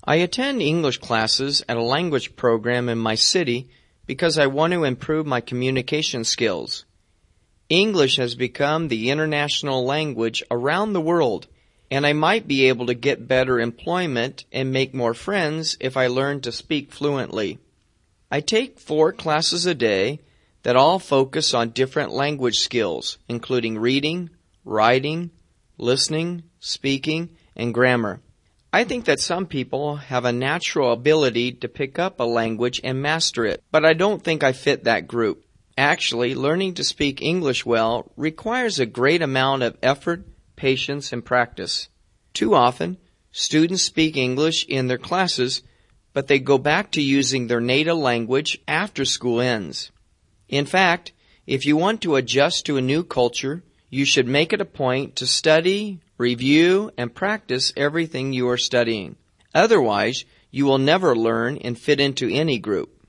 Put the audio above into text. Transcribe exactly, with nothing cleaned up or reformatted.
I attend English classes at a language program in my city because I want to improve my communication skills. English has become the international language around the world, and I might be able to get better employment and make more friends if I learn to speak fluently. I take four classes a day that all focus on different language skills, including reading, writing, listening, speaking, and grammar. I think that some people have a natural ability to pick up a language and master it, but I don't think I fit that group. Actually, learning to speak English well requires a great amount of effort, patience, and practice. Too often, students speak English in their classes, but they go back to using their native language after school ends. In fact, if you want to adjust to a new culture, you should make it a point to study, review, and practice everything you are studying. Otherwise, you will never learn and fit into any group.